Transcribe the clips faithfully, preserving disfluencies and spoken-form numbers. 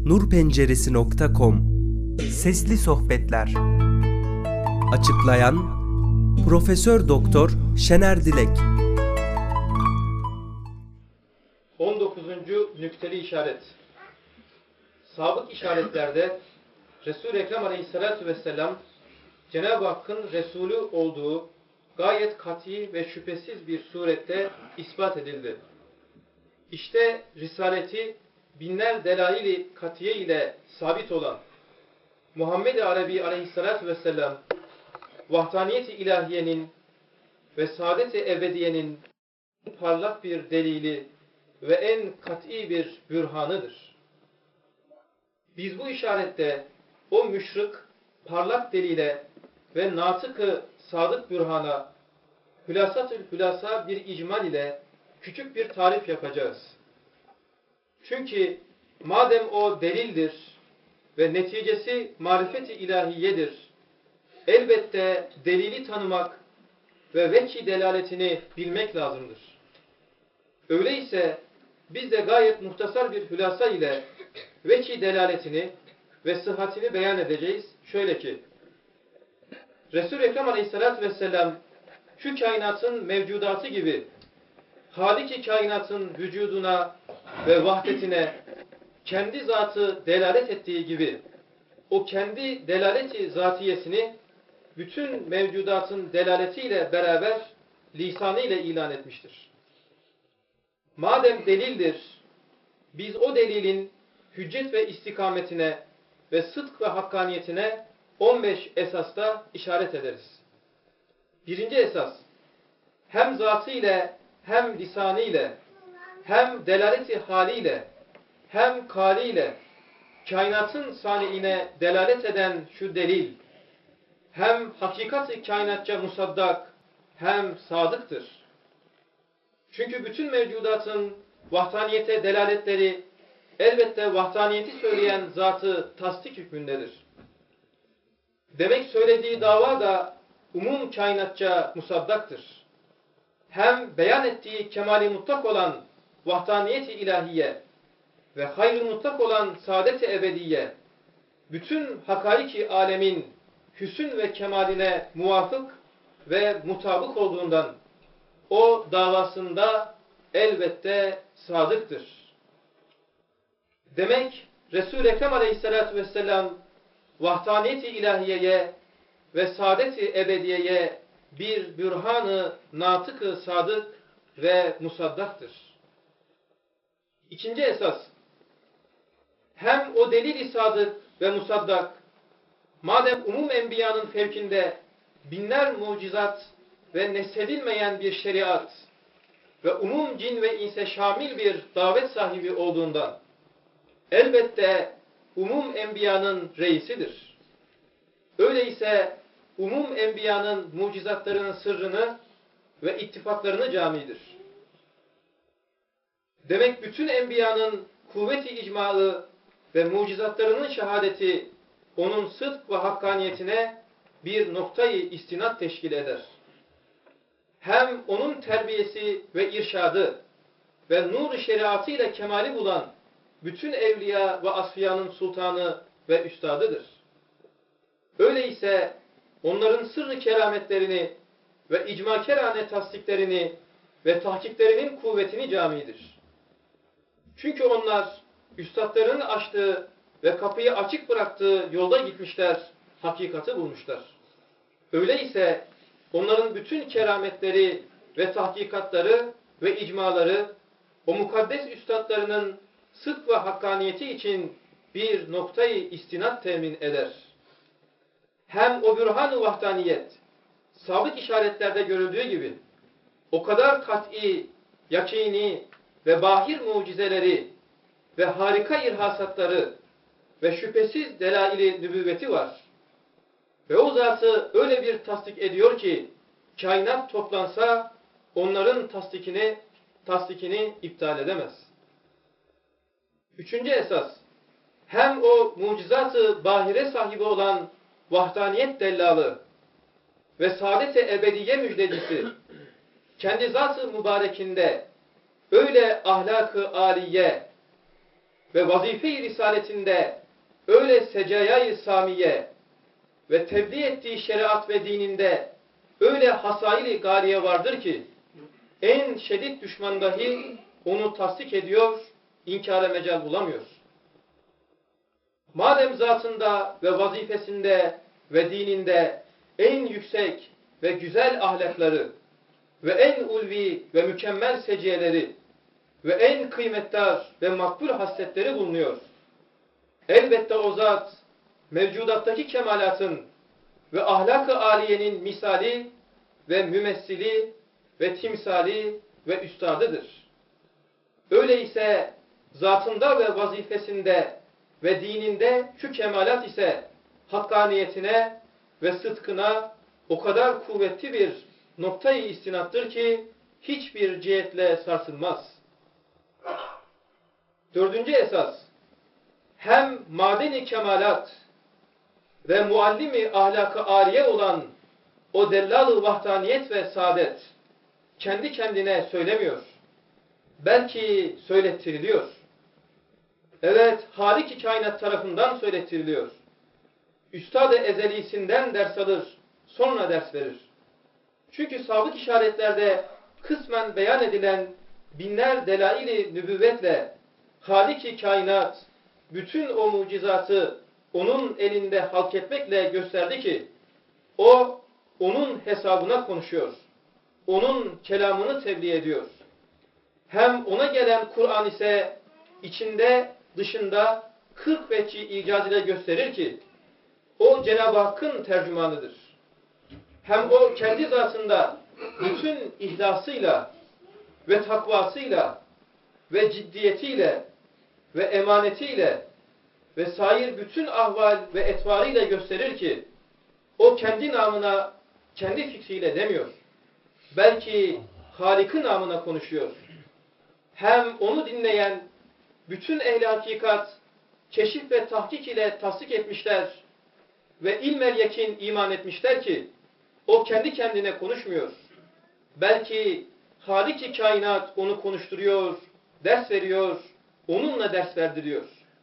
nurpenceresi nokta com Sesli Sohbetler. Açıklayan Profesör Doktor Şener Dilek. on dokuzuncu nükteli işaret. Sabık işaretlerde Resul-i Ekrem Aleyhisselatü Vesselam Cenab-ı Hakk'ın Resulü olduğu gayet kat'i ve şüphesiz bir surette ispat edildi. İşte Risaleti binler delail-i katiye ile sabit olan Muhammed-i Arabi Aleyhisselatü Vesselam vahdaniyet-i ilahiyenin ve saadet-i ebediyenin parlak bir delili ve en kat'i bir bürhanıdır. Biz bu işarette o müşrik parlak delile ve natık-ı sadık bürhana hülasat-ül hülasa bir icmal ile küçük bir tarif yapacağız. Çünkü madem o delildir ve neticesi marifet-i ilahiyedir, elbette delili tanımak ve vecih delaletini bilmek lazımdır. Öyleyse biz de gayet muhtasar bir hülasa ile vecih delaletini ve sıhhatini beyan edeceğiz. Şöyle ki, Resul-i Ekrem Aleyhisselatü Vesselam şu kainatın mevcudatı gibi Halik-i kainatın vücuduna ve vahdetine kendi zatı delalet ettiği gibi o kendi delaleti zatiyesini bütün mevcudatın delaletiyle beraber lisanıyla ilan etmiştir. Madem delildir, biz o delilin hüccet ve istikametine ve sıdk ve hakkaniyetine on beş esasta işaret ederiz. Birinci esas, hem zatı ile hem lisanı ile hem delaleti haliyle hem kaliyle kainatın saniine delalet eden şu delil hem hakikat-ı kainatça musaddak hem sadıktır. Çünkü bütün mevcudatın vahdaniyete delaletleri elbette vahdaniyeti söyleyen zatı tasdik hükmündedir. Demek söylediği dava da umum kainatça musaddaktır. Hem beyan ettiği kemali mutlak olan vahdaniyeti ilahiye ve hayr-ı mutlak olan saadet-i ebediye bütün hakaiki alemin hüsn ve kemaline muvafık ve mutabık olduğundan o davasında elbette sadıktır. Demek Resul-i Ekrem Aleyhisselatü Vesselam vahdaniyeti ilahiyeye ve saadet-i ebediyeye bir bürhan-ı natık-ı sadık ve musaddaktır. İkinci esas, hem o delil-i sadık ve musaddak, madem umum enbiyanın fevkinde binler mucizat ve nesedilmeyen bir şeriat ve umum cin ve inse şamil bir davet sahibi olduğundan, elbette umum enbiyanın reisidir. Öyleyse umum enbiyanın mucizatlarının sırrını ve ittifaklarını camidir. Demek bütün enbiyanın kuvvet-i icmağı ve mucizatlarının şehadeti onun sıdk ve hakkaniyetine bir noktayı istinat teşkil eder. Hem onun terbiyesi ve irşadı ve nur-u şeriatıyla kemali bulan bütün evliya ve asfiyanın sultanı ve üstadıdır. Öyleyse onların sırrı kerametlerini ve icmakerane tasdiklerini ve tahkiklerinin kuvvetini camidir. Çünkü onlar üstadlarının açtığı ve kapıyı açık bıraktığı yolda gitmişler, hakikati bulmuşlar. Öyleyse onların bütün kerametleri ve tahkikatları ve icmaları o mukaddes üstadlarının sıdk ve hakkaniyeti için bir noktayı istinat temin eder. Hem o bürhan-ı vahdaniyet sabit işaretlerde görüldüğü gibi o kadar kat'i, yakini ve bahir mucizeleri ve harika irhasatları ve şüphesiz delail-i nübüvveti var. Ve o zatı öyle bir tasdik ediyor ki kainat toplansa onların tasdikini, tasdikini iptal edemez. Üçüncü esas, hem o mucizat-ı bahire sahibi olan vahdaniyet dellalı ve saadet-i ebediye müjdecisi kendi zat-ı mübarekinde öyle ahlak-ı âliye ve vazife-i risaletinde öyle secayayı samiye ve tebliğ ettiği şeriat ve dininde öyle hasaili galiye vardır ki en şiddet düşman dahi onu tasdik ediyor, inkara mecal bulamıyor. Madem zatında ve vazifesinde ve dininde en yüksek ve güzel ahlakları ve en ulvi ve mükemmel seciyeleri ve en kıymetdar ve makbul hasletleri bulunuyor. Elbette o zat mevcudattaki kemalatın ve ahlak-ı âliyenin misali ve mümessili ve timsali ve üstadıdır. Öyleyse zatında ve vazifesinde ve dininde şu kemalat ise hakkaniyetine ve sıdkına o kadar kuvvetli bir noktayı istinattır ki hiçbir cihetle sarsılmaz. Dördüncü esas, hem madeni kemalat ve muallimi ahlak-ı âliye olan o dellal-ı vahdaniyet ve saadet kendi kendine söylemiyor. Belki söylettiriliyor. Evet, Halik-i kainat tarafından söylettiriliyor. Üstad-ı ezelisinden ders alır, sonra ders verir. Çünkü sabık işaretlerde kısmen beyan edilen binler delail-i nübüvvetle Halik-i kainat bütün o mucizatı onun elinde halk etmekle gösterdi ki o onun hesabına konuşuyor. Onun kelamını tebliğ ediyor. Hem ona gelen Kur'an ise içinde dışında kırk vecih icaz ile gösterir ki o Cenab-ı Hakk'ın tercümanıdır. Hem o kendi zatında bütün ihlasıyla ve takvasıyla ve ciddiyetiyle ve emanetiyle ve sair bütün ahval ve etvarıyla gösterir ki o kendi namına, kendi fikriyle demiyor. Belki Halik'in namına konuşuyor. Hem onu dinleyen bütün ehl-i hakikat keşif ve tahkik ile tasdik etmişler ve ilmel yekin iman etmişler ki o kendi kendine konuşmuyor. Belki Halik-i kainat onu konuşturuyor, ders veriyor, onunla ders verdiriyor.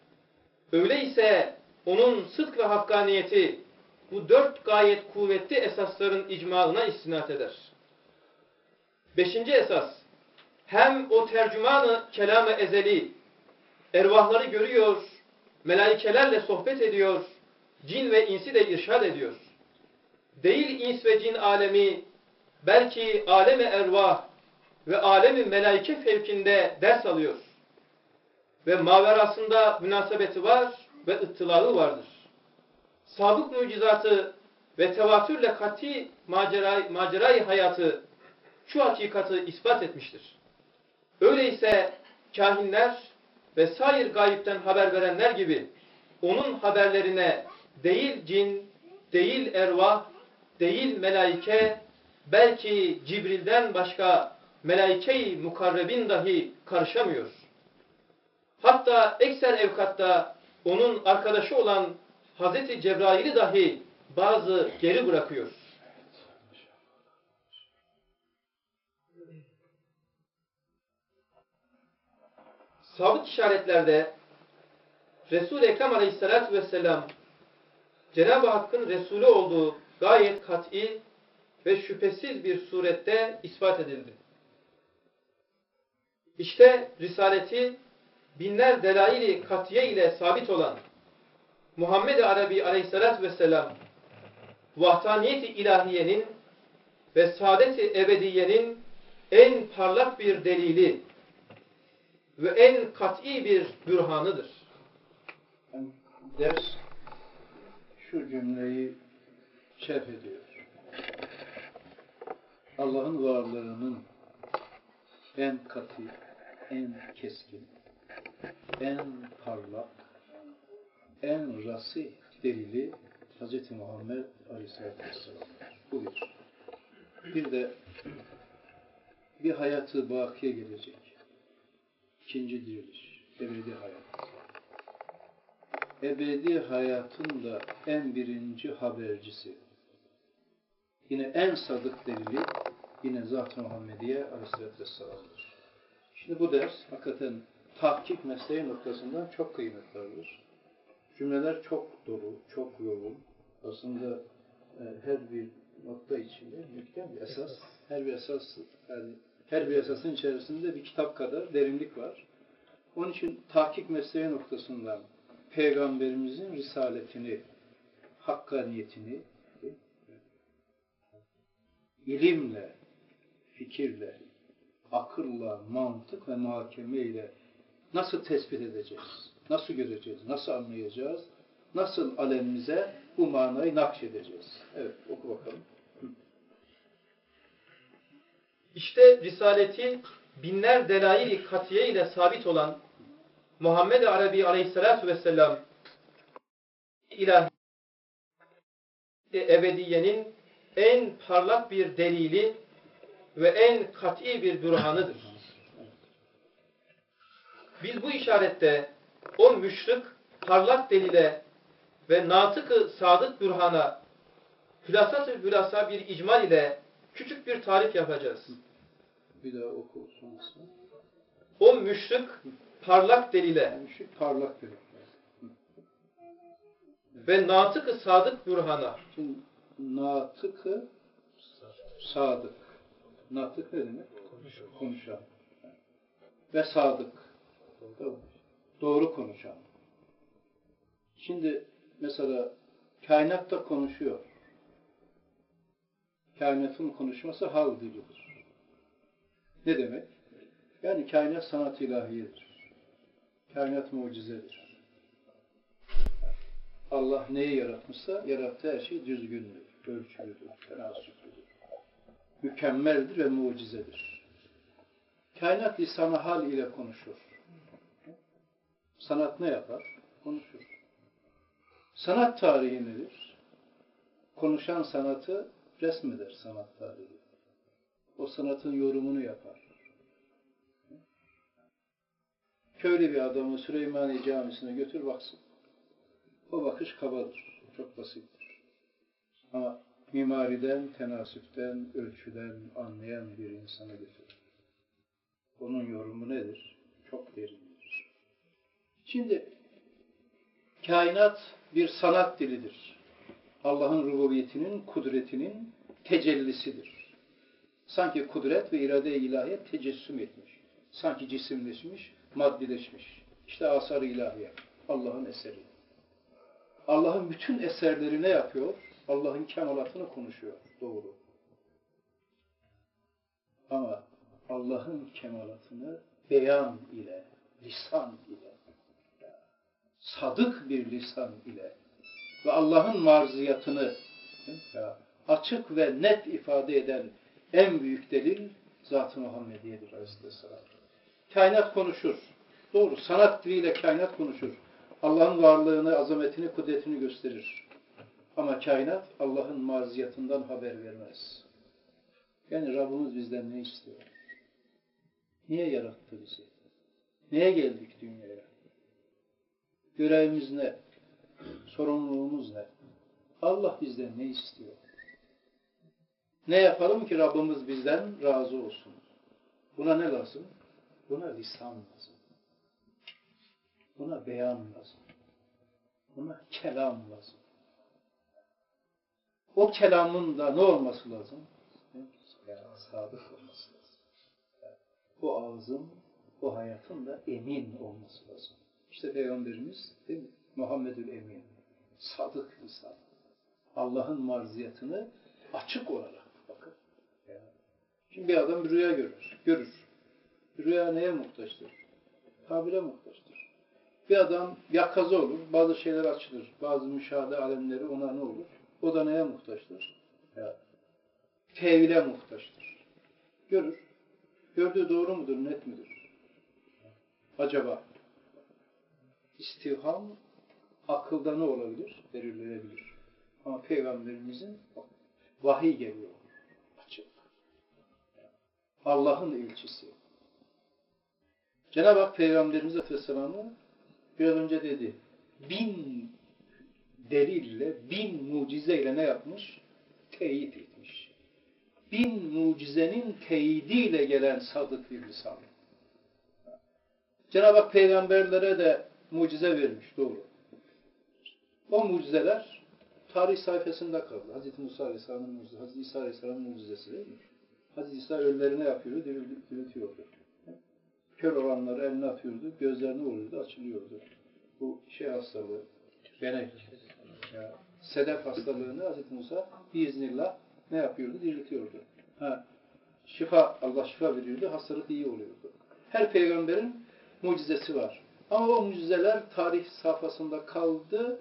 Öyleyse onun sıdk ve hakkaniyeti bu dört gayet kuvvetli esasların icmaına istinad eder. Beşinci esas, hem o tercümanı kelam-ı ezeli ervahları görüyor, melaikelerle sohbet ediyor, cin ve insi de irşad ediyor. Değil ins ve cin alemi, belki alem-i ervah ve alem-i melaike fevkinde ders alıyor. Ve maverasında münasebeti var ve ıttılağı vardır. Sabık mucizatı ve tevatürle kati macerayı, macerayı hayatı şu hakikati ispat etmiştir. Öyleyse kahinler ve sair gayipten haber verenler gibi onun haberlerine değil cin, değil ervah, değil melaike, belki Cibril'den başka melaike-i mukarrebin dahi karışamıyor. Hatta ekser evkatta onun arkadaşı olan Hazreti Cebrail'i dahi bazı geri bırakıyor. Sabık işaretlerde Resul-i Ekrem Aleyhisselatü Vesselam Cenab-ı Hakk'ın Resulü olduğu gayet kat'i ve şüphesiz bir surette ispat edildi. İşte Risaleti binler delail-i katiye ile sabit olan Muhammed-i Arabi Aleyhisselatü Vesselam vahdaniyet-i ilahiyenin ve saadet-i ebediyenin en parlak bir delili ve en kat'i bir bürhanıdır. Ders şu cümleyi şerh ediyor. Allah'ın varlığının en kat'i, en keskin, en parlak, en rasi delili Hz. Muhammed Aleyhisselatü Vesselam. Bu bir. Bir de bir hayatı bakiye gelecek. İkinci diriliş, ebedi hayat. Ebedi hayatın da en birinci habercisi. Yine en sadık delili yine Zat-ı Muhammediye Aleyhisselatü Vesselam'dır. Şimdi bu ders hakikaten tahkik mesleği noktasından çok kıymetlidir. Cümleler çok dolu, çok yoğun. Aslında e, her bir nokta içinde muhkem bir esas, her bir esas, yani her bir esasın içerisinde bir kitap kadar derinlik var. Onun için tahkik mesleği noktasından Peygamberimizin risaletini, hakkaniyetini ilimle, fikirle, akılla, mantık ve muhakeme ile nasıl tespit edeceğiz, nasıl göreceğiz, nasıl anlayacağız, nasıl alemimize bu manayı nakşedeceğiz? Evet, oku bakalım. İşte Risaleti binler delail-i katiye ile sabit olan Muhammed-i Arabi aleyhissalatu vesselam ilahi ebediyenin en parlak bir delili ve en kat'i bir bürhanıdır. Biz bu işarette o müşrik parlak delile ve natık-ı sadık bürhana hülasat-ı hülasa bir icmal ile küçük bir tarif yapacağız. Bir daha oku sonrası. O müşrik parlak delile Müşrik parlak delile ve natık-ı sadık bürhana. Şimdi natık-ı sadık. Natık ne demek? Konuşan. Ve sadık. Doğru konuşan. Şimdi mesela kainatta konuşuyor. Kainatın konuşması hal dilidir. Ne demek? Yani kainat sanat-ı ilahiyedir. Kainat mucizedir. Allah neyi yaratmışsa yarattığı her şey düzgündür, ölçülüdür, tenasüplüdür. Mükemmeldir ve mucizedir. Kainat lisan-ı hal ile konuşur. Sanat ne yapar? Konuşur. Sanat tarihi nedir? Konuşan sanatı resmeder sanat tarihi. O sanatın yorumunu yapar. Köylü bir adamı Süleymaniye Camisi'ne götür baksın. O bakış kabadır. Çok basittir. Ama mimariden, tenasüpten, ölçüden anlayan bir insana götür. Onun yorumu nedir? Çok derindir. Şimdi kainat bir sanat dilidir. Allah'ın rububiyetinin, kudretinin tecellisidir. Sanki kudret ve irade-i ilahiye tecessüm etmiş. Sanki cisimleşmiş, maddileşmiş. İşte asar-ı ilahiye, Allah'ın eseri. Allah'ın bütün eserleri ne yapıyor? Allah'ın kemalatını konuşuyor. Doğru. Ama Allah'ın kemalatını beyan ile, lisan ile, sadık bir lisan ile ve Allah'ın marziyatını açık ve net ifade eden en büyük delil Zat-ı Muhammediye'dir Aleyhisselam. Kainat konuşur. Doğru. Sanat diliyle kainat konuşur. Allah'ın varlığını, azametini, kudretini gösterir. Ama kainat Allah'ın marziyatından haber vermez. Yani Rabbimiz bizden ne istiyor? Niye yarattı bizi? Neye geldik dünyaya? Görevimiz ne? Sorumluluğumuz ne? Allah bizden ne istiyor? Ne yapalım ki Rabbimiz bizden razı olsun? Buna ne lazım? Buna lisan lazım. Buna beyan lazım. Buna kelam lazım. O kelamın da ne olması lazım? Yani sadık olması lazım. Yani o ağzın, o hayatın da emin olması lazım. İşte Peygamberimiz değil mi? Muhammedül Emin. Sadık insan. Allah'ın marziyatını açık olarak bakın. Yani. Şimdi bir adam bir rüya görür. Görür. Rüya neye muhtaçtır? Tabire muhtaçtır. Bir adam yakaza olur, bazı şeyler açılır, bazı müşahede alemleri ona ne olur? O da neye muhtaçtır? Ya, tevhile muhtaçtır. Görür. Gördüğü doğru mudur, net midir? Acaba istivham akılda ne olabilir? Belirlenebilir. Ama Peygamberimizin vahiy geliyor. Açık. Allah'ın elçisi. Cenab-ı Hak Peygamberimiz Aleyhisselam'ı biraz önce dedi, bin delille, bin mucizeyle ne yapmış? Teyit etmiş. Bin mucizenin teyidiyle gelen sadık bir lisan. Cenab-ı Hak peygamberlere de mucize vermiş, doğru. O mucizeler tarih sayfasında kaldı. Hazreti Musa Aleyhisselam'ın mucizesi, Hazreti İsa Aleyhisselam'ın mucizesi değil mi? Hazreti İsa ölüleri ne yapıyordu? Diriltiyordu. Kör olanları eline atıyordu, gözlerini vuruyordu, açılıyordu. Bu şey hastalığı, benek, ya, sedef hastalığını Hazreti Musa biiznillah ne yapıyordu? Diriltiyordu. Ha, şifa, Allah şifa veriyordu, hastalık iyi oluyordu. Her peygamberin mucizesi var. Ama o mucizeler tarih safhasında kaldı,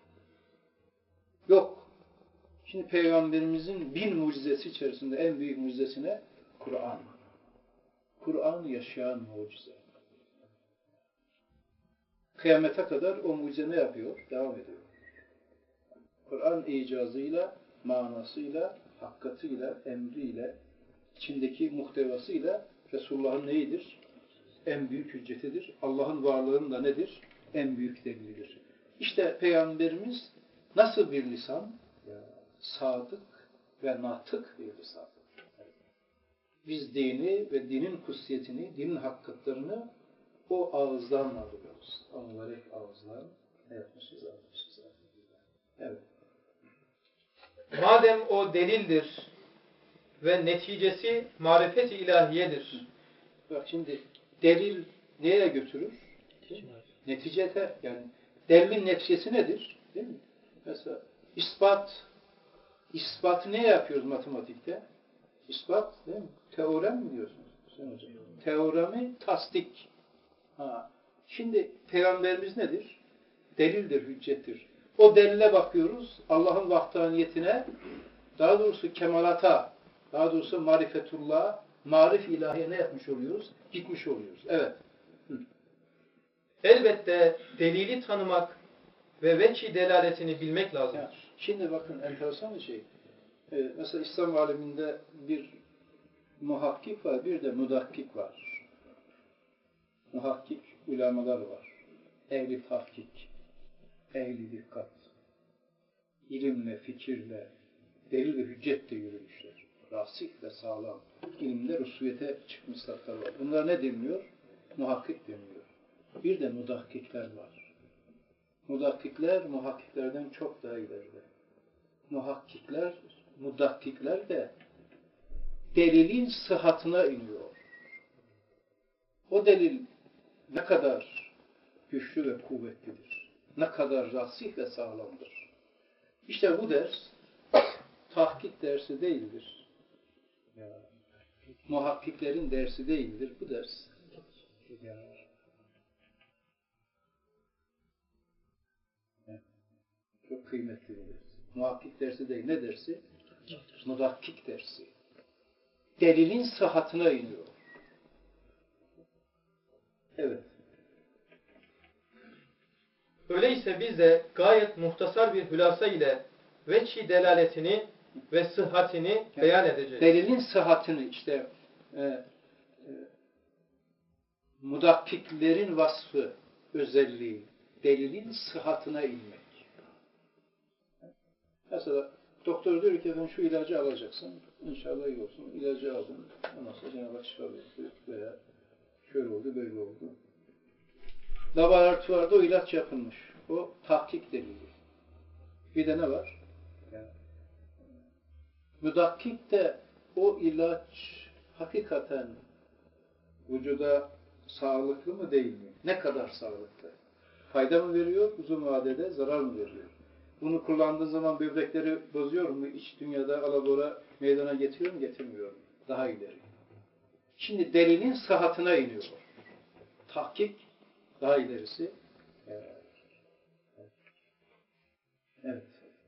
yok. Şimdi peygamberimizin bin mucizesi içerisinde en büyük mucizesine Kur'an. Kur'an yaşayan mucize. Kıyamete kadar o mucize ne yapıyor? Devam ediyor. Kur'an icazıyla, manasıyla, hakikatiyle, emriyle, içindeki muhtevasıyla Resulullah'ın neyidir? En büyük hüccetidir. Allah'ın varlığının da nedir? En büyük delilidir. İşte Peygamberimiz nasıl bir lisan? Ya, sadık ve natık bir lisan. Biz dini ve dinin kutsiyetini, dinin hakikatlerini o ağızdan alıyoruz. O mübarek ağızdan ne yapmışız, almışız. Evet. Madem o delildir ve neticesi marifet-i ilahiyedir. Bak şimdi delil neye götürür? Neticede, yani delilin neticesi nedir? Değil mi? Mesela ispat, ispatı ne yapıyoruz matematikte? İspat değil mi? Teorem mi diyorsunuz? Sen hocam. Teoremi tasdik. Ha. Şimdi peygamberimiz nedir? Delildir, hüccettir. O delile bakıyoruz. Allah'ın vahdaniyetine, daha doğrusu kemalata, daha doğrusu marifetullah, marif ilahiye ne yapmış oluyoruz? Gitmiş oluyoruz. Evet. Hı. Elbette delili tanımak ve veçhi delaletini bilmek lazımdır. Ya, şimdi bakın enteresan bir şey. Ee, mesela İslam aleminde bir muhakkik var, bir de mudakkik var. Muhakkik ulemalar var. Ehli tahkik, ehli dikkat, ilimle, fikirle, delil ve hüccetle yürümüşler. Rasih ve sağlam. İlimde rusuviyete çıkmışlar var. Bunlar ne deniliyor? Muhakkik deniliyor. Bir de mudakkikler var. Mudakkikler, muhakkiklerden çok daha ileride. Muhakkikler, mudakkikler de delilin sıhhatına iniyor. O delil ne kadar güçlü ve kuvvetlidir. Ne kadar rasih ve sağlamdır. İşte bu ders tahkik dersi değildir. Ya, muhakkiklerin dersi değildir bu ders. Ya. Çok kıymetli bir ders. Muhakkik dersi değil. Ne dersi? Mudakkik dersi. Delilin sıhhatına iniyor. Evet. Öyleyse biz de gayet muhtasar bir hülasa ile veçhi delaletini ve sıhhatini yani beyan edeceğiz. Delilin sıhhatini işte e, e, mudakkiklerin vasfı, özelliği, delilin sıhhatına inmek. Mesela doktor diyor ki efendim şu ilacı alacaksın, inşallah iyi olsun, ilacı aldın, ondan sonra Cenab-ı Hak şifa veriyor veya şöyle oldu, böyle oldu. Laboratuvarda o ilaç yapılmış. O tahkik delili. Bir de ne var? Yani, müdakkik de o ilaç hakikaten vücuda sağlıklı mı değil mi? Ne kadar sağlıklı? Fayda mı veriyor? Uzun vadede zarar mı veriyor? Bunu kullandığı zaman böbrekleri bozuyor mu? İç dünyada alabora meydana getiriyor mu? Getirmiyor mu? Daha ileri. Şimdi delinin sıhhatına iniyor. Tahkik daha ilerisi. Evet. Evet.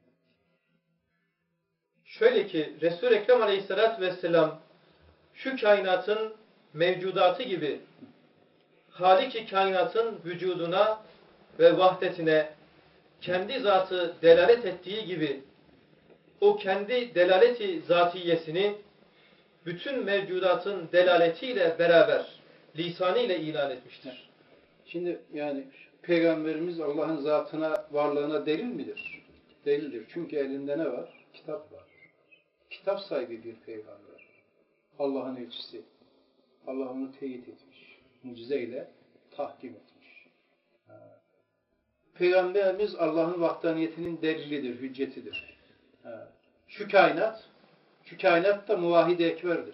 Şöyle ki Resul-i Ekrem Aleyhisselatü Vesselam şu kainatın mevcudatı gibi Halik-i kainatın vücuduna ve vahdetine kendi zatı delalet ettiği gibi o kendi delaleti zatiyesini bütün mevcudatın delaletiyle beraber lisanıyla ilan etmiştir. Şimdi yani Peygamberimiz Allah'ın zatına, varlığına delil midir? Delildir. Çünkü elinde ne var? Kitap var. Kitap sahibi bir peygamber. Allah'ın elçisi. Allah onu teyit etmiş. Mucizeyle tahkim etmiş. Peygamberimiz Allah'ın vahdaniyetinin delilidir, hüccetidir. Şu kainat, şu kainat da muvahhid-i ekberdir.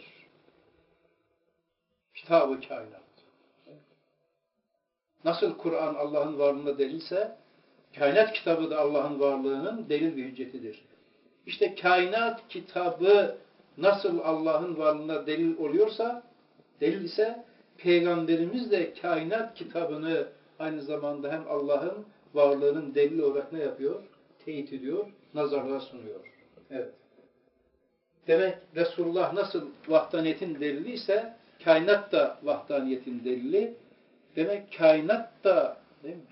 Kitab-ı kainat. Nasıl Kur'an Allah'ın varlığına delilse, kainat kitabı da Allah'ın varlığının delil ve hüccetidir. İşte kainat kitabı nasıl Allah'ın varlığına delil oluyorsa, delil ise Peygamberimiz de kainat kitabını aynı zamanda hem Allah'ın varlığının delil olarak ne yapıyor? Teyit ediyor, nazarlığa sunuyor. Evet. Demek Resulullah nasıl vahdaniyetin delili ise kainat da vahdaniyetin delili. Demek kainat da değil mi?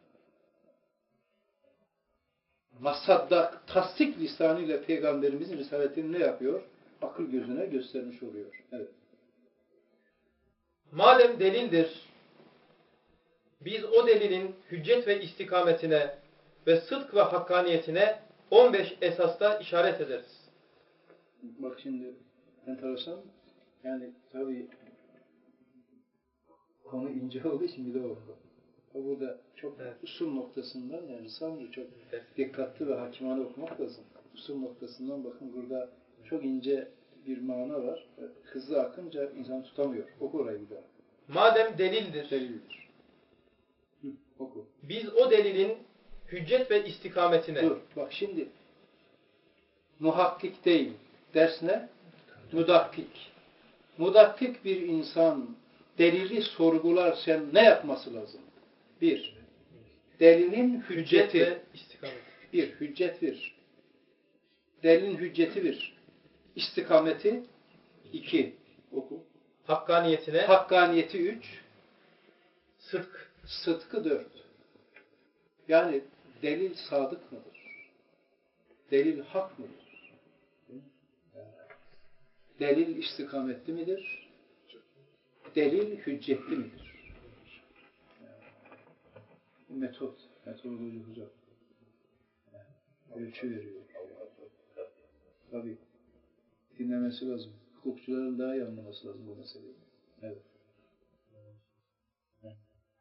Masaddak, tasdik lisanıyla Peygamberimizin risaletini ne yapıyor? Akıl gözüne göstermiş oluyor. Evet. Madem delildir, biz o delilin hüccet ve istikametine ve sıdk ve hakkaniyetine on beş esasta işaret ederiz. Bak şimdi enteresan, yani tabii konu ince olduğu için bir de oldu. Burada çok evet. Usul noktasından, yani sanırım çok evet. Dikkatli ve hakimane okumak lazım. Usul noktasından bakın burada çok ince bir mana var. Hızlı akınca insan tutamıyor. Oku orayı bir daha. Madem delildir, delildir. Hı, oku. Biz o delilin hüccet ve istikametine... Dur, bak şimdi muhakkik değil. Ders ne? Mudakkik. Mudakkik bir insan delili sorgularken ne yapması lazım? Bir, delilin hücceti. Hüccet ve istikamet. Bir, hüccet bir. Delilin hücceti bir. İstikameti iki. Oku. Hakkaniyetine. Hakkaniyeti üç. Sıdk. Sıdkı dört. Yani delil sadık mıdır? Delil hak mıdır? Delil istikametli midir? Delil hüccetli midir? Metot, metodoloji hocam. Ölçü veriyor. Tabii. Dinlemesi lazım. Hukukçuların daha iyi anlaması lazım bu meseleyi. Evet. Evet.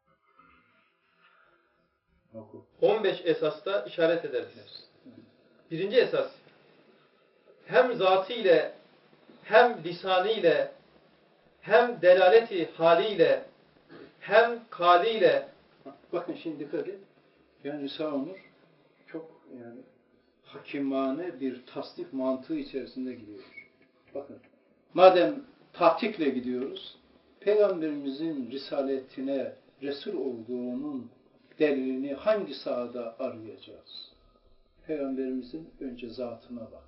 Oku. on beş esasta işaret ederiz. Evet. Birinci esas, hem zatı ile, hem lisanı ile, hem delaleti haliyle, hem kaliyle. Bakın şimdi dikkat edin. Yani Risale-i Nur çok yani hakimane bir tasdik mantığı içerisinde gidiyor. Bakın. Madem tahkikle gidiyoruz, Peygamberimizin risaletine Resul olduğunun delilini hangi sahada arayacağız? Peygamberimizin önce zatına bak.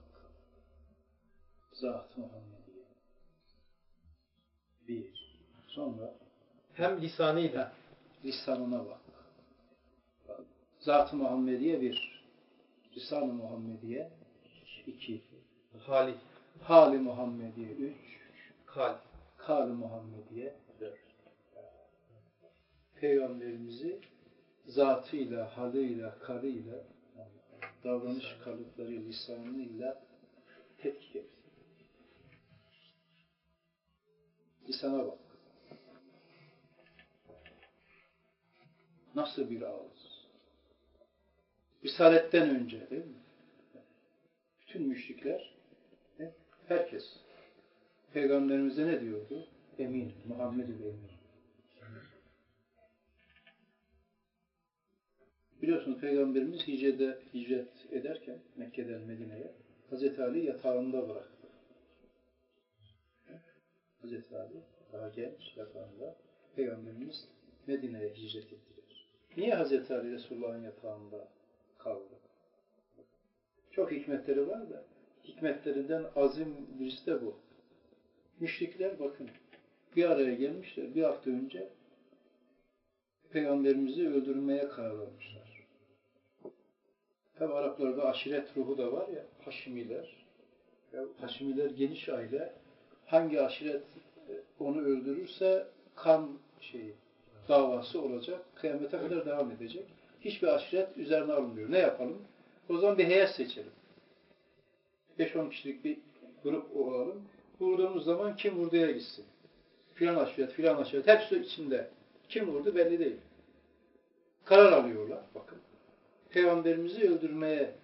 Zat-ı Muhammediye. Bir. Sonra hem lisanıyla. Lisanına bak. bak. Zat-ı Muhammediye bir. Lisan-ı Muhammediye iki. Hali. Hali Muhammediye üç. Kal. Kal-ı Muhammediye dört. Peygamberimizi zatıyla, halıyla, kalıyla, davranış kalıpları, lisanıyla tetkik et. Lisana bak. Nasıl bir ağız? Risaletten önce değil mi? Bütün müşrikler, herkes Peygamberimize ne diyordu? Emin, Muhammed-i Emin. Biliyorsunuz Peygamberimiz hicrete, hicret ederken Mekke'den Medine'ye Hazreti Ali yatağında bıraktı. Hazreti Ali daha genç yatağında Peygamberimiz Medine'ye hicret ettiler. Niye Hazreti Ali Resulullah'ın yatağında kaldı? Çok hikmetleri var da hikmetlerinden azim birisi de bu. Müşrikler bakın bir araya gelmişler. Bir hafta önce Peygamberimizi öldürmeye karar vermişler. Tabi Araplarda aşiret ruhu da var ya, Haşimiler. Ya, Haşimiler geniş aile. Hangi aşiret onu öldürürse kan şeyi, davası olacak. Kıyamete kadar devam edecek. Hiçbir aşiret üzerine alınmıyor. Ne yapalım? O zaman bir heyet seçelim. beş on kişilik bir grup olalım. Vurduğumuz zaman kim vurduya gitsin. Filan aşiret, filan aşiret. Hepsi içinde. Kim vurdu belli değil. Karar alıyorlar. Bakın. Peygamberimizi öldürmeye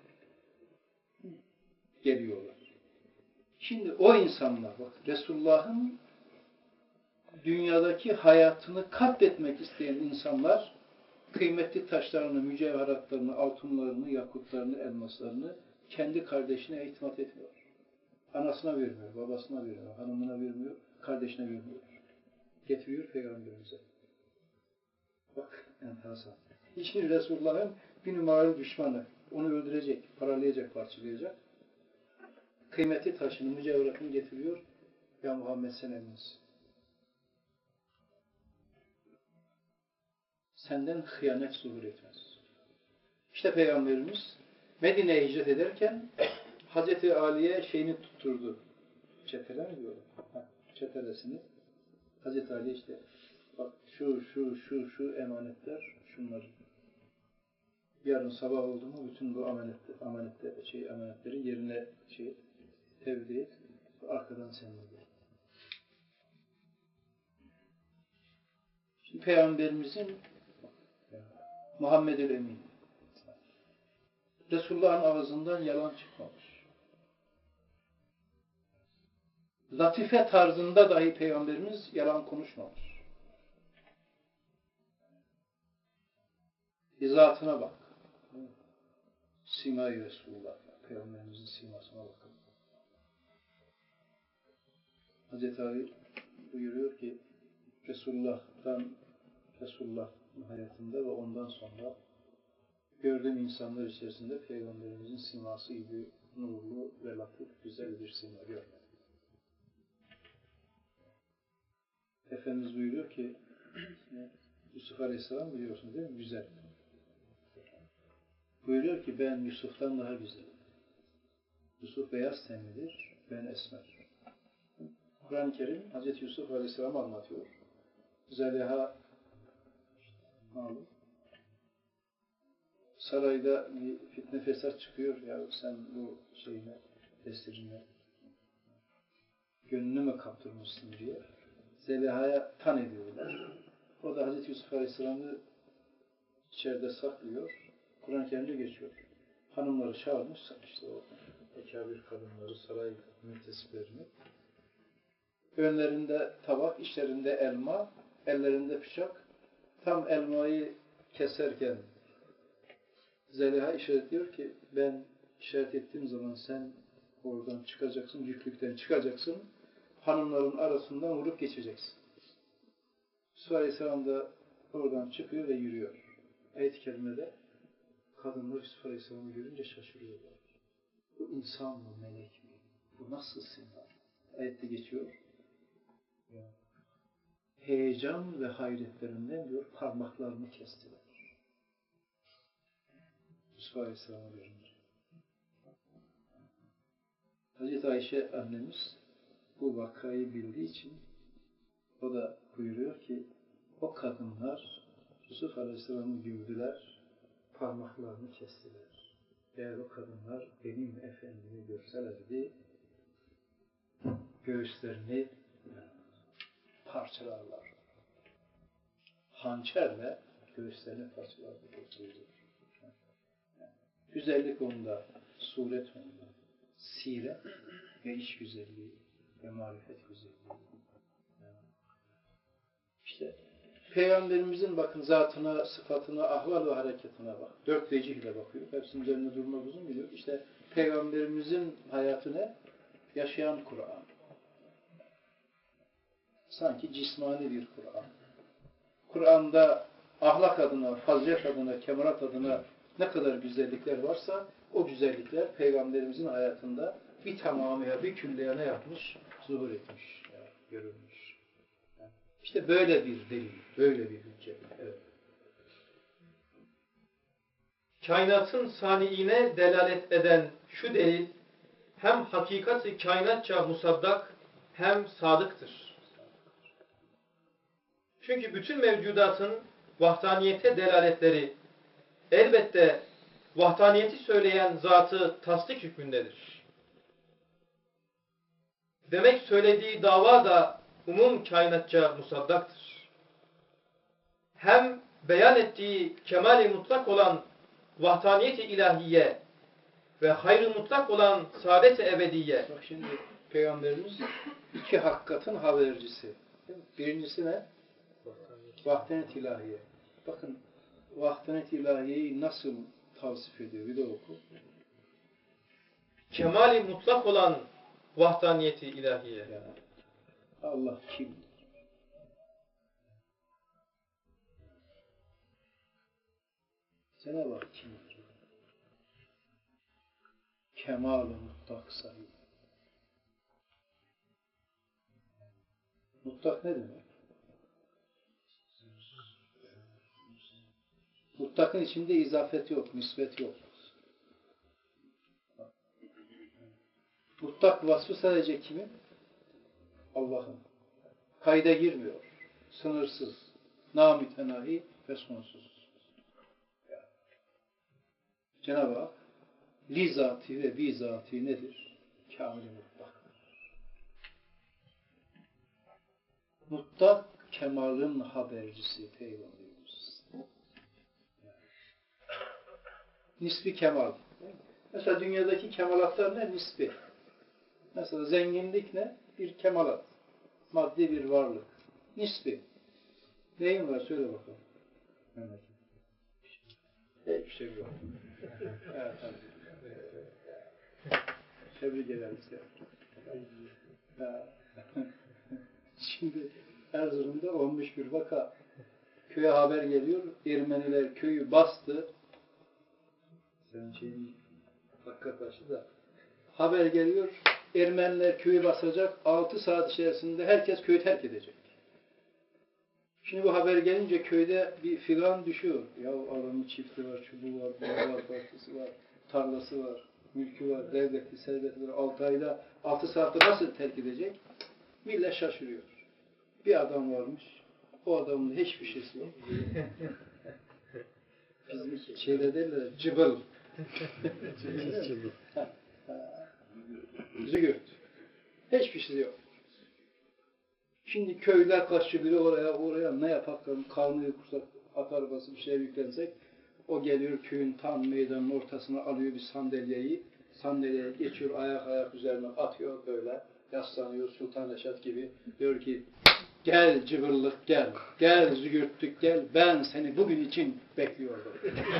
geliyorlar. Şimdi o insanlar, bak Resulullah'ın dünyadaki hayatını katletmek isteyen insanlar kıymetli taşlarını, mücevheratlarını, altınlarını, yakutlarını, elmaslarını kendi kardeşine itimat etmiyor. Anasına vermiyor, babasına vermiyor, hanımına vermiyor, kardeşine vermiyor. Getiriyor Peygamberimize. Bak enteresan. İşin Resulullah'ın bir numaralı düşmanı. Onu öldürecek, paralayacak, parçalayacak. Kıymetli taşını, mücevheratını getiriyor. Ya Muhammed sen eminsin. Senden hıyanet zuhur etmez. İşte Peygamberimiz Medine'ye hicret ederken Hazreti Ali'ye şeyini tutturdu. Çetele mi diyorlar? Ha, çetelesini. Hazreti Ali işte bak şu şu şu şu emanetler şunları. Yarın sabah oldu mu bütün bu amanetler, amanetler, şey emanetleri yerine şey tevdi et. Arkadan seninle gel. Şimdi Peygamberimizin Muhammedül Emin. Resulullah'ın ağzından yalan çıkmamış. Latife tarzında dahi Peygamberimiz yalan konuşmamış. İzatına bak. Sima-i Resulullah. Peygamberimizin simasına bakın. Hazreti Ali buyuruyor ki Resulullah'tan Resulullah'ın hayatında ve ondan sonra gördüğüm insanlar içerisinde Peygamberimizin siması gibi nurlu ve latif, güzel bir sima görmedim. Efendimiz buyuruyor ki Yusuf Aleyhisselam biliyorsunuz değil mi? Güzel. Buyuruyor ki ben Yusuf'tan daha güzelim. Yusuf beyaz tenlidir, ben esmer. Kur'an-ı Kerim Hazreti Yusuf Aleyhisselam'ı anlatıyor. Zeliha malum. Sarayda bir fitne fesat çıkıyor. Ya sen bu şeyine, tesirine gönlünü mü kaptırmışsın diye Zeliha'ya tan ediyorlar. O da Hazreti Yusuf Aleyhisselam'ı içeride saklıyor. Kur'an-ı Kerim'de geçiyor. Hanımları çağırmış, işte o ekabir kadınları, saray müntesiplerini. Önlerinde tabak, içlerinde elma, ellerinde bıçak. Tam elmayı keserken Zeliha işaretliyor ki ben işaret ettiğim zaman sen oradan çıkacaksın, yüklükten çıkacaksın, hanımların arasından vurup geçeceksin. Yusuf Aleyhisselam da oradan çıkıyor ve yürüyor. Ayet-i Kerime'de kadınlar Yusuf Aleyhisselam'ı görünce şaşırıyorlar. Bu insan mı, melek mi? Bu nasıl sima? Ayette geçiyor. Yani, heyecan ve hayretlerinden diyor parmaklarını kestiler. Yusuf Aleyhisselam'ı görünce. Hazreti Ayşe annemiz bu vakayı bildiği için o da buyuruyor ki o kadınlar Yusuf Aleyhisselam'ı gördüler, parmaklarını kestiler. Eğer o kadınlar benim efendimi görselerdi göğüslerini parçalarlar. Hançerle göğüslerini parçalarlar. Güzellik onda, suret onda, siret ve iş güzelliği ve marifet güzelliği. İşte Peygamberimizin bakın zatına, sıfatına, ahval ve hareketine bak. Dört vecihle bakıyor. Hepsinin üzerine durmak uzun biliyor. İşte Peygamberimizin hayatı ne? Yaşayan Kur'an. Sanki cismani bir Kur'an. Kur'an'da ahlak adına, fazilet adına, kemalat adına ne kadar güzellikler varsa o güzellikler Peygamberimizin hayatında bir tamamıya, bir külleyana yapmış, zuhur etmiş, yani görülmüş. Yani işte böyle bir delil, böyle bir hüccet. Evet. Kainatın saniine delalet eden şu delil hem hakikati kainatça musaddak hem sadıktır. Çünkü bütün mevcudatın vahdaniyete delaletleri elbette vahdaniyeti söyleyen zatı tasdik hükmündedir. Demek söylediği dava da umum kainatça musaddaktır. hem beyan ettiği kemal-i mutlak olan vahdaniyet-i ilahiye ve hayrı mutlak olan saadet-i ebediye. Bak şimdi Peygamberimiz iki hakikatin habercisi. Birincisi ne? Vahdanet ilahiye. Bakın vahdanet ilahiyeyi nasıl tavsif ediyor? Bir de oku. Kemal-i mutlak olan vahdaniyeti ilahiye. Yani Allah kim? Cenab-ı Hak kimdir? Kemal-i mutlak sahibi. Mutlak ne demek? Mutlakın içinde izafet yok, nispet yok. Mutlak vasfı sadece kimin? Allah'ın. Kayda girmiyor. Sınırsız, namütenahi ve sonsuz. Yani. Cenab-ı Hak li zati ve bi zati nedir? Kamil-i mutlaktır. Mutlak kemalın habercisi Peygamberimiz. Yani. Nisbi kemal. Mesela dünyadaki kemalatlar ne? Nisbi. Mesela zenginlik ne? Bir kemalat. Maddi bir varlık. Nisbi. Neyin var? Söyle bakalım. Mehmet. Hiçbir şey yok. Evet, tebrik ederiz. Şimdi Erzurum'da olmuş bir vaka. Köye haber geliyor. Ermeniler köyü bastı. Sen şeyin dakika taşı da. Haber geliyor. Ermeniler köyü basacak. Altı saat içerisinde herkes köyü terk edecek. Şimdi bu haber gelince köyde bir filan düşüyor. Ya adamın çifti var, çubuğu var, bağı var, bahçesi var, tarlası var, mülkü var, devleti, serveti var. Altı ayda, altı saatte nasıl terk edecek? Millet şaşırıyor. Bir adam varmış. O adamın hiçbir şeysi yok. Bizim şeyde derler, cıbıl. Zügürt. Hiçbir şey yok. Şimdi köyler kaçıyor biri oraya, oraya ne yapak, karnı kursak, at arabası bir şeye yüklensek, o geliyor köyün tam meydanın ortasına alıyor bir sandalyeyi, sandalyeye geçiyor, ayak ayak üzerine atıyor böyle, yaslanıyor Sultan Reşat gibi, diyor ki, gel cıbırlık gel, gel zügürtlük gel, ben seni bugün için bekliyordum.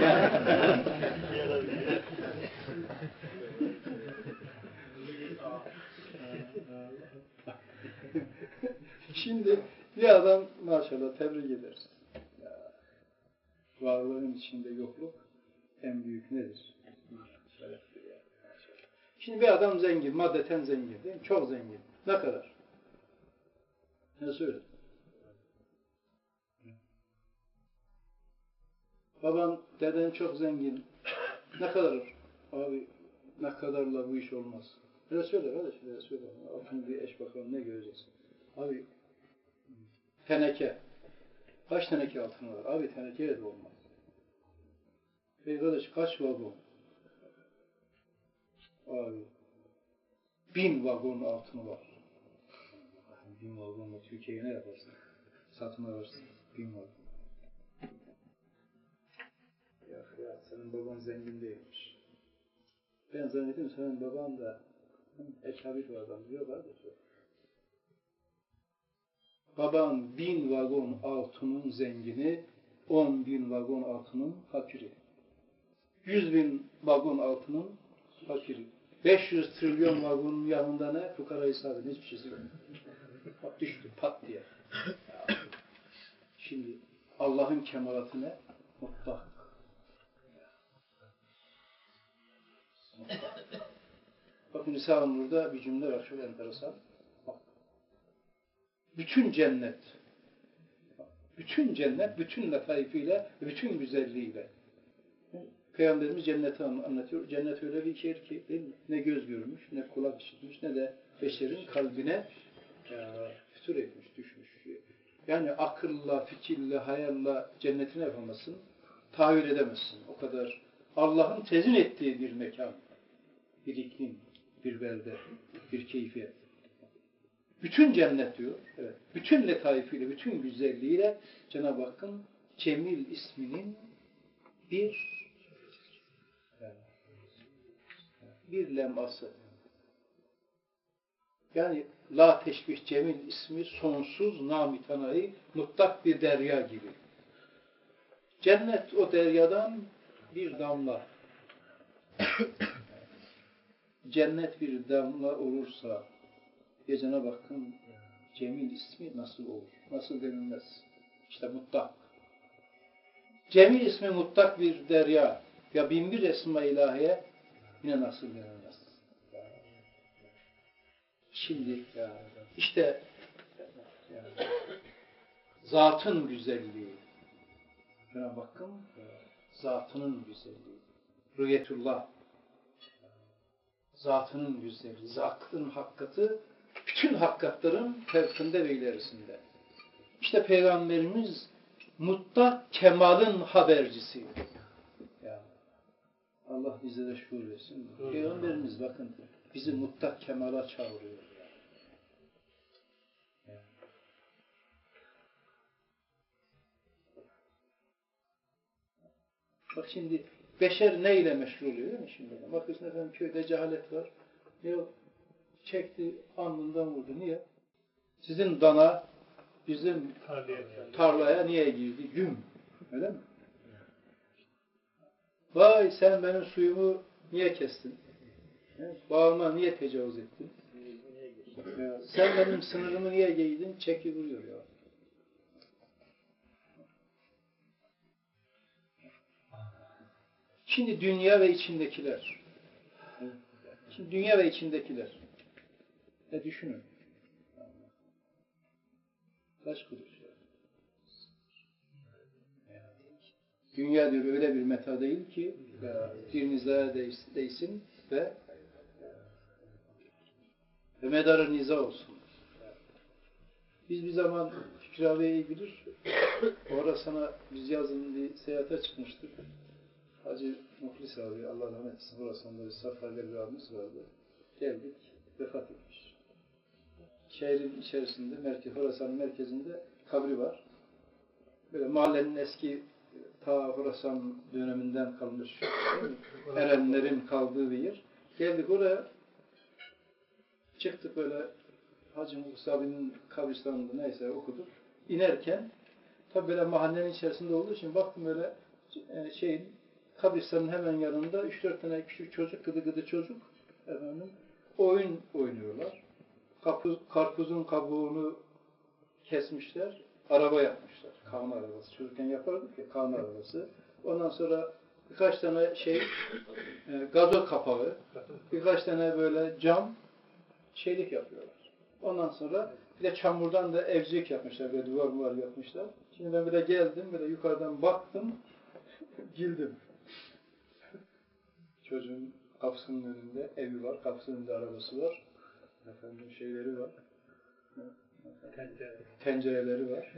Şimdi bir adam maşallah tebrik ederiz. Ya, varlığın içinde yokluk en büyük nedir? Şimdi bir adam zengin, maddeten zengin değil mi? Çok zengin. Ne kadar? Ne söyle? Baban, deden çok zengin. Ne kadar? Abi ne kadarla bu iş olmaz. Ne söyle kardeşim, ne söyle. Altını bir eş bakalım ne göreceksin? Abi teneke. Kaç teneke altını var? Abi tenekeyle de olmaz. Bey kardeş kaç vagon? Abi bin vagon altını var. Bin vagonla Türkiye'ye ne yaparsın? Satın alırsın. Bin vagon. Ya, ya senin baban zengin değilmiş. Ben zannediyorum senin baban da eşabit bir adam diyor kardeşim. Baban bin vagon altının zengini, on bin vagon altının fakiri. Yüz bin vagon altının fakiri. Beş yüz trilyon vagonun yanında ne? Fukara hesabı, hiçbir şeysi yok. Bak düştü, pat diye. Ya. Şimdi Allah'ın kemalatı ne? Mutlak. Mutlak. Bakın Risale-i Nur'da bir cümle var, çok enteresan. Bak. Bütün cennet, bütün cennet, bütün letaifiyle, bütün güzelliğiyle. Peygamberimiz cenneti anlatıyor. Cennet öyle bir yer ki, değil mi? Ne göz görmüş, ne kulak işitmiş, ne de beşerin kalbine ya, fütur etmiş, düşmüş. Yani akılla, fikirle, hayalla cennetini yapamazsın, tahayyül edemezsin. O kadar Allah'ın tezin ettiği bir mekan, bir iklim, bir belde, bir keyfiyet. Bütün cennet diyor, evet. Bütün letaifiyle, bütün güzelliğiyle Cenab-ı Hakk'ın Cemil isminin bir bir leması. Yani La Teşbih Cemil ismi sonsuz, namütenahi, mutlak bir derya gibi. Cennet o deryadan bir damla. Cennet bir damla olursa Cenab-ı Hakk'ın Cemil ismi nasıl olur? Nasıl denilmez? İşte mutlak. Cemil ismi mutlak bir derya. Ya bin bir esma ilahiye yine nasıl denilmez? Şimdi işte zatın güzelliği. Cenab-ı Hakk'ın zatının güzelliği. Rüyetullah. Zatının güzelliği. Zatın hakikati bütün hakikatlerin fevkinde ve ilerisinde. İşte Peygamberimiz mutlak kemalın habercisi. Ya, Allah bize de şuur versin. Peygamberimiz bakın bizi mutlak kemala çağırıyor. Ya. Bak şimdi beşer neyle meşgul oluyor değil mi şimdi? Bakıyorsun efendim köyde cehalet var. Yok çekti alnından vurdu. Niye? Sizin dana bizim tarlaya niye girdi? Güm. Öyle mi? Vay sen benim suyumu niye kestin? Bağıma niye tecavüz ettin? Ya, sen benim sınırımı niye giydin? Çeki vuruyor ya. Şimdi dünya ve içindekiler. Şimdi dünya ve içindekiler. E düşünün. Kaç kuruş ya? Dünya diyor öyle bir meta değil ki birinize değsin ve ve medarı niza olsun. Biz bir zaman Fikri abiye iyi bilir. Orasına biz yazın bir seyahate çıkmıştık. Hacı Muhlis abi, Allah rahmet etsin, Horasan'da bir Safar'da bir abimiz vardı. Geldik, vefat etmiş. Şehrin içerisinde, merkez, Horasan'ın merkezinde kabri var. Böyle mahallenin eski, ta Horasan döneminden kalmış erenlerin kaldığı bir yer. Geldik oraya, çıktık böyle Hacı Muhlis abinin kabristanında neyse okuduk. İnerken, tabi böyle mahallenin içerisinde olduğu için baktım böyle şeyin, kabristanın hemen yanında üç dört tane küçük çocuk, gıdı gıdı çocuk efendim, oyun oynuyorlar. Karpuz, karpuzun kabuğunu kesmişler, araba yapmışlar. Kavun arabası. Çocukken yapardık ya, kavun arabası. Ondan sonra birkaç tane şey, e, gazoz kapağı, birkaç tane böyle cam şeylik yapıyorlar. Ondan sonra bir de çamurdan da evcilik yapmışlar, böyle duvar muvar yapmışlar. Şimdi ben böyle geldim, böyle yukarıdan baktım, güldüm. Çocuğun kapısının önünde evi var, kapısının önünde arabası var. Efendim şeyleri var. Tencere. Tencereleri var.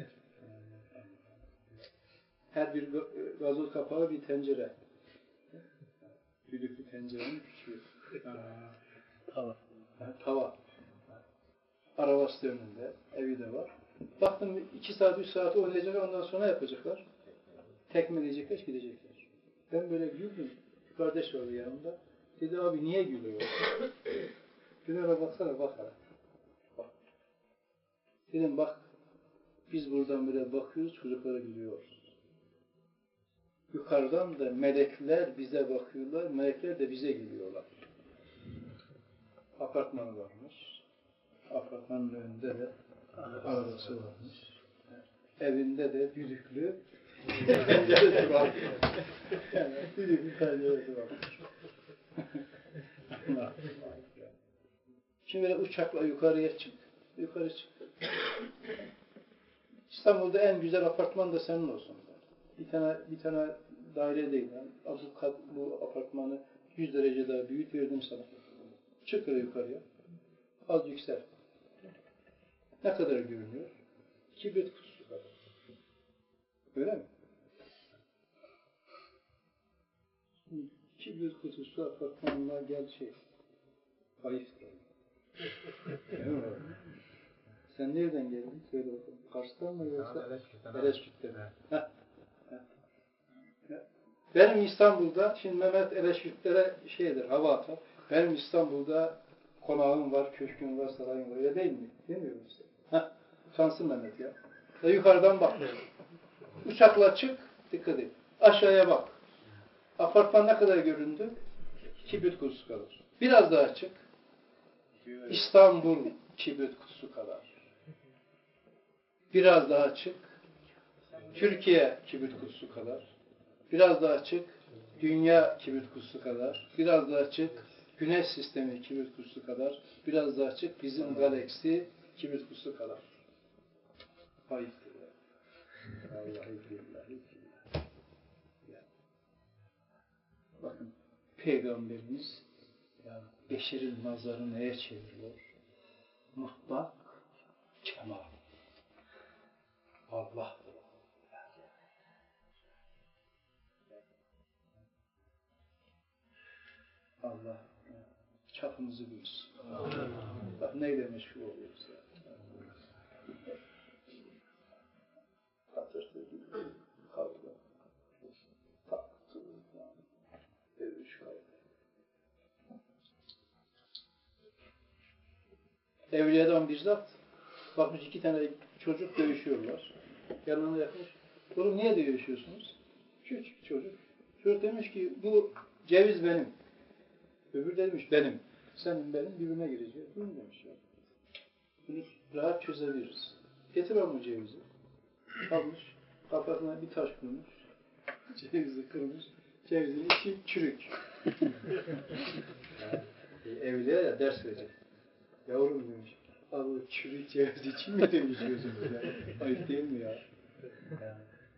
Her bir gazoz kapağı bir tencere. Düdüklü tencerenin küçüğü. Tava. Tava. Arabası önünde, evi de var. Baktım iki saat, üç saat oynayacaklar, ondan sonra yapacaklar. Tekmeleyecekler, gidecekler. Ben böyle güldüm. Kardeş vardı yanımda. Dedi abi niye gülüyor? Güler'e baksana, bak hele. Bak. Dedim bak, biz buradan böyle bakıyoruz, çocuklara gülüyoruz. Yukarıdan da melekler bize bakıyorlar, melekler de bize gülüyorlar. Apartman varmış. Apartmanın önünde de arabası varmış. Evinde de düdüklü tenceresi var. Yani düdüklü tenceresi var. Şimdi böyle uçakla yukarıya çık. Yukarı çık. İstanbul'da en güzel apartman da senin olsun. Bir tane bir tane daire değil. Yani bu, bu apartmanı yüz derece daha büyük verdim sana. Çık öyle yukarıya. Az yüksel. Ne kadar görünüyor? Kibrit kutusu kadar. Öyle mi? Kibrit kutusu apartmanına gel şey. Kayıf geldi. Sen nereden geldin? Söyle bakalım. Kars'tan mı yoksa? Ereşküt'ten mi? Benim İstanbul'da, şimdi Mehmet Eleşvirtlere şeydir, hava atar. Benim İstanbul'da konağım var, köşküm var, sarayım var. Öyle değil mi? Demiyor musun? Heh, şanslı Mehmet ya. E yukarıdan bak. Uçakla çık, dikkat et. Aşağıya bak. Apartman ne kadar göründü? Kibrit kutusu kadar. Biraz daha çık. İstanbul kibrit kutusu kadar. Biraz daha çık. Türkiye kibrit kutusu kadar. Biraz daha çık. Dünya kibrit kutusu kadar. Biraz daha çık. Güneş sistemi kibrit kutusu kadar. Biraz daha çık. Bizim galaksi kibrit kutusu kadar. Ayıptır ya. Vallahi billahi. Bakın Peygamberimiz ya, beşerin nazarı neye çeviriyor? Mutlak kemal. Allah. Allah çapımızı büyüsün. Bak neyle meşgul oluyoruz ya. Katırtı gibi kavga. Taktı. Dövüş kavga. Evliyadan bir zat. Bakmış iki tane çocuk dövüşüyorlar. Yanına yakmış. Oğlum niye dövüşüyorsunuz? Küçük çocuk. Çocuk demiş ki bu ceviz benim. Öbür demiş benim. Senin benim birbirine gireceğiz. Bunu demiş ya. Bunu rahat çözebiliriz. Getir ama cevizi. Almış. Kafasına bir taş koymuş. Cevizi kırmış. Cevizin içi çürük. Evliya ya ders verecek. Yavrum demiş. Abi çürük ceviz için mi dövüşüyorsunuz ya? Ayıp değil mi ya? Yani.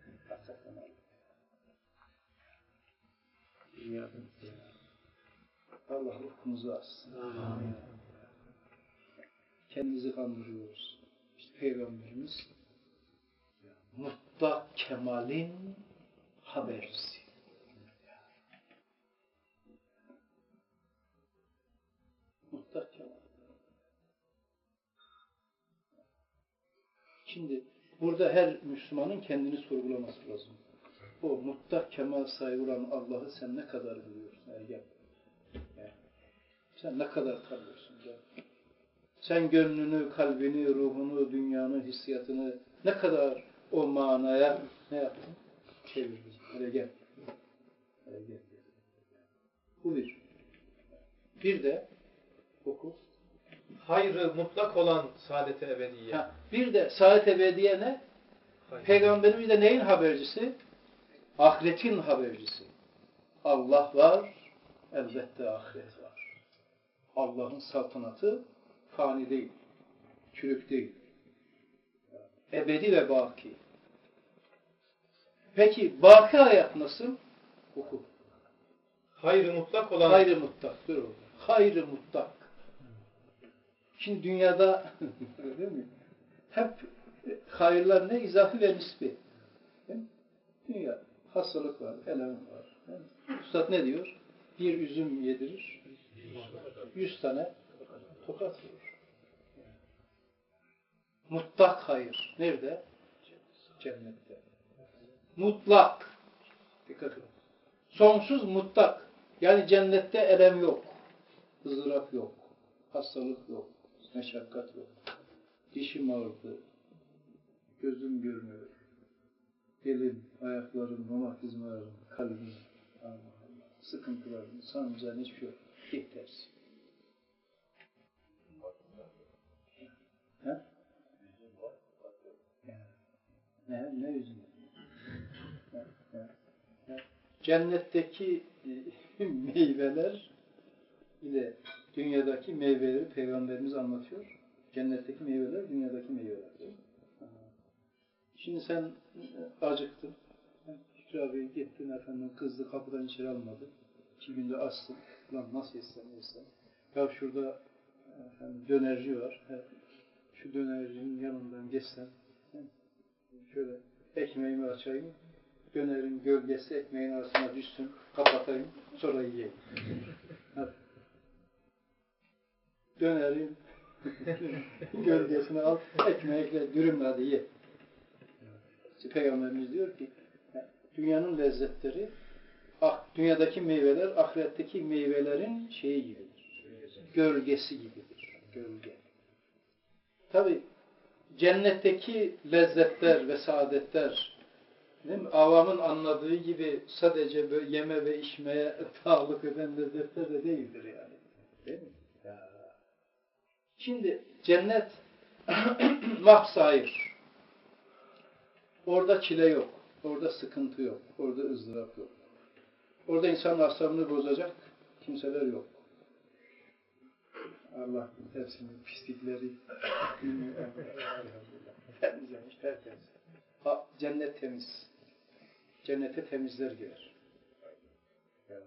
Allah ufkumuzu açsın. Amin. Kendimizi kandırıyoruz. İşte Peygamberimiz mutlak kemalin habercisi. Mutlak kemal. Şimdi burada her Müslümanın kendini sorgulaması lazım. O mutlak kemal sahibi olan Allah'ı sen ne kadar biliyorsun Ergen? Yani, sen ne kadar tanıyorsun? Yani, sen gönlünü, kalbini, ruhunu, dünyanı, hissiyatını ne kadar o manaya ne yaptın? Çevirdin. Öyle gel. Öyle gel. Bu bir. Bir de oku. Hayrı mutlak olan saadet-i ebediye. Ha, bir de saadet-i ebediye ne? Hayır. Peygamberimiz de neyin habercisi? Ahiretin habercisi. Allah var, elbette ahiret var. Allah'ın saltanatı fani değil, çürük değil. Ebedi ve baki. Peki baki hayat nasıl? Oku. Hayrı mutlak olan... Hayrı mutlak. Dur orada. Hayrı mutlak. Şimdi dünyada değil mi? Hep hayırlar ne? İzafi ve nisbi. Dünya. Hastalık var, elem var. Üstad ne diyor? Bir üzüm yedirir, yüz tane tokat vurur. Mutlak hayır. Nerede? Cennette. Mutlak. Dikkat edin. Sonsuz mutlak. Yani cennette elem yok. ızdırap yok. Hastalık yok. Meşakkat yok. Dişim ağrıdı. Gözüm görmüyor. Elim, ayaklarım, romatizmalarım, kalbim, Allah Allah, sıkıntılarım, sancağın hiçbir şey yok. Yetersin. Ha? Ne? Ne yüzünden? Cennetteki meyveler ile dünyadaki meyveleri Peygamberimiz anlatıyor. Cennetteki meyveler, dünyadaki meyveler. Şimdi sen acıktın. Şükrü abi gittin efendim, kızdı, kapıdan içeri almadı. İki günde açsın. Lan nasıl yesem yesem. Ya şurada efendim, dönerci var. Şu dönercinin yanından geçsem. Şöyle ekmeğimi açayım. Dönerin gölgesi ekmeğin arasına düşsün. Kapatayım. Sonra yiyeyim. Dönerin gölgesini al. Ekmekle dürümle hadi ye. İşte Peygamberimiz diyor ki dünyanın lezzetleri dünyadaki meyveler ahiretteki meyvelerin şeyi gibidir. Gölgesi gibidir. Gölge. Tabi cennetteki lezzetler ve saadetler, değil mi? Avamın anladığı gibi sadece böyle yeme ve içmeye taalluk eden lezzetler de değildir yani. Değil mi? Ya. Şimdi cennet mahsayır. Orada çile yok. Orada sıkıntı yok. Orada ızdırap yok. Orada insanın asabını bozacak kimseler yok. Allah hepsinin pislikleri temizlemiş, tertemiz. Ha, cennet temiz. Cennete temizler girer. Ya.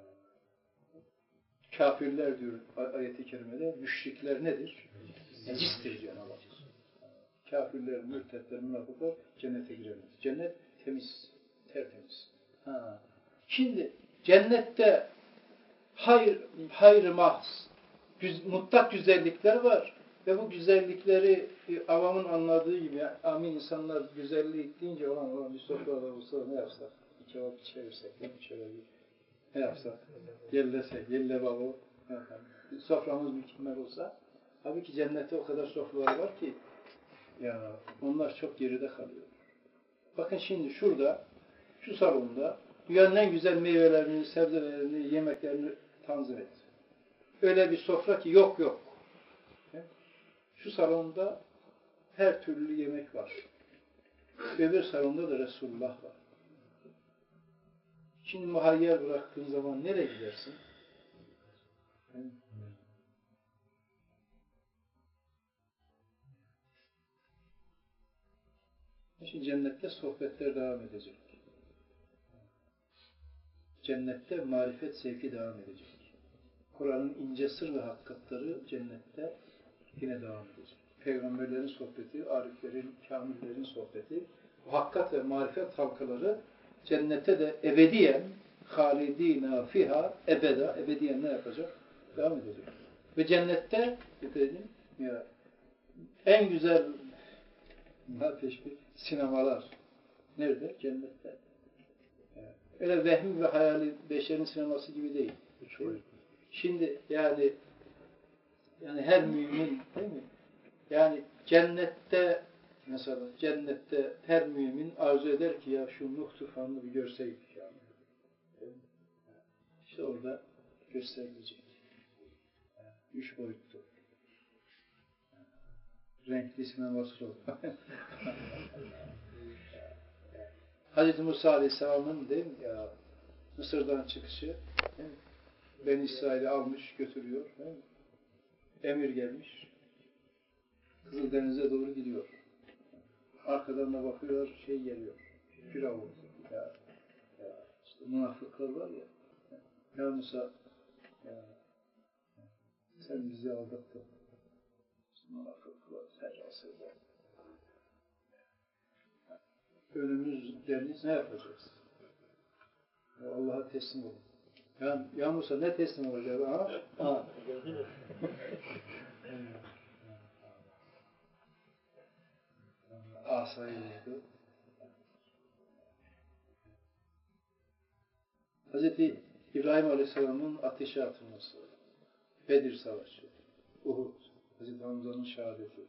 Kafirler diyor ayet-i kerimede, müşrikler nedir? Necistir diyor Allah. Kafirler, mürtetler, münafıklar cennete giremez. Cennet temiz, tertemiz. Ha. Şimdi cennette hayır, hayır mahz, güz, mutlak güzellikler var ve bu güzellikleri e, avamın anladığı gibi, amin insanlar güzellik deyince olan olan bir sofrada olsa ne yapsak? Bir kebap çevirsek, şöyle bir ne yapsak? Yellesek, yelle baba, soframız mükemmel olsa, tabii ki cennette o kadar sofralar var ki ya onlar çok geride kalıyor. Bakın şimdi şurada, şu salonda dünyanın en güzel meyvelerini, sebzelerini, yemeklerini tanzim et. Öyle bir sofra ki yok yok. Şu salonda her türlü yemek var. Öbür salonda da Resulullah var. Şimdi muhayyer bıraktığın zaman nereye gidersin? Şimdi cennette sohbetler devam edecek. Cennette marifet sevki devam edecek. Kur'an'ın ince sır ve hakikatleri cennette yine devam edecek. Peygamberlerin sohbeti, ariflerin, kamillerin sohbeti, bu hakikat ve marifet halkaları cennette de ebediyen halidina fiha ebeda, ebediyen ne yapacak? Devam edecek. Ve cennette dedim ya en güzel teşbih sinemalar nerede? Cennette. Yani öyle vehmi ve hayali beşerin sineması gibi değil. değil Şimdi yani yani her mümin değil mi? Yani cennette mesela cennette her mümin arzu eder ki ya şu Nuh tufanını bir görseydik ya. İşte orada gösterilecek. Yani üç boyutlu. Renkli sineması olur. Hazreti Musa Aleyhisselam'ın değil mi ya Mısır'dan çıkışı değil mi? Ben İsrail'i almış götürüyor. Değil mi? Emir gelmiş. Kızıldeniz'e doğru gidiyor. Arkadan da bakıyor şey geliyor. Firavun. Ya, ya işte münafıklar var ya. Ya Musa ya, sen bizi aldattın. İşte münafıklar serrasıyla. Önümüz deniz ne yapacağız? Ya Allah'a teslim olun. Ya, ya Musa ne teslim olacağız? Ha? Ha. Asayı vurdu. Hazreti İbrahim Aleyhisselam'ın ateşe atılması, Bedir Savaşı, Uhud, Hazreti Hamza'nın şehadeti,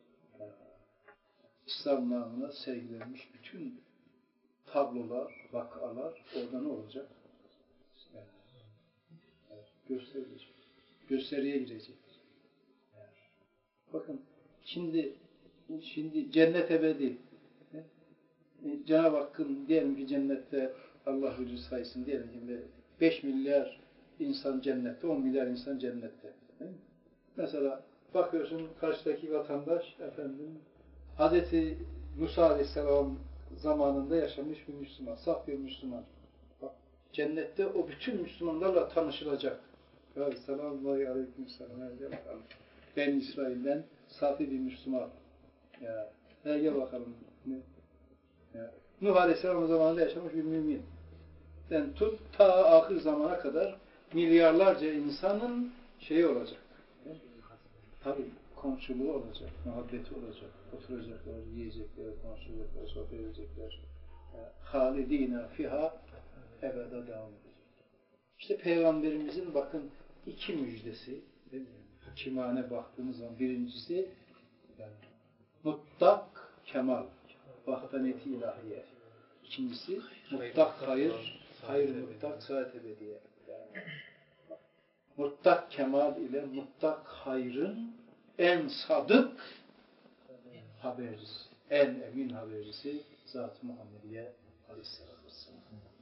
İslam namına sergilenmiş bütün tablolar, vakalar orada ne olacak? Yani, evet, gösterilecek. Gösteriye girecek. Yani, bakın şimdi şimdi cennet ebedi. Cenab-ı Hakk'ın diyelim ki cennette Allah vücut sayısın diyelim ki beş milyar insan cennette, on milyar insan cennette. Mesela bakıyorsun karşıdaki vatandaş efendim Hazreti Musa Aleyhisselam zamanında yaşamış bir Müslüman, saf bir Müslüman. Bak, cennette o bütün Müslümanlarla tanışılacak. Selamun aleyküm selam. Ben İsrail'den safi bir Müslüman. Ya, gel bakalım. Ya, Nuh Aleyhisselam zamanında yaşamış bir mümin. Yani tut ta ahir zamana kadar milyarlarca insanın şeyi olacak. Tabii komşuluğu olacak, muhabbeti olacak. Oturacaklar, yiyecekler, konuşacaklar, sohbet edecekler. Halidina fiha ebede devam edecek. İşte Peygamberimizin bakın iki müjdesi, değil mi? Hakimane baktığımız zaman birincisi yani, mutlak kemal, vahdaniyeti ilahiye. İkincisi mutlak hayır, hayır mutlak saat ebediye. Yani, mutlak kemal ile mutlak hayrın en sadık habercisi, en emin habercisi Zat-ı Muhammediye Aleyhisselatü Vesselam.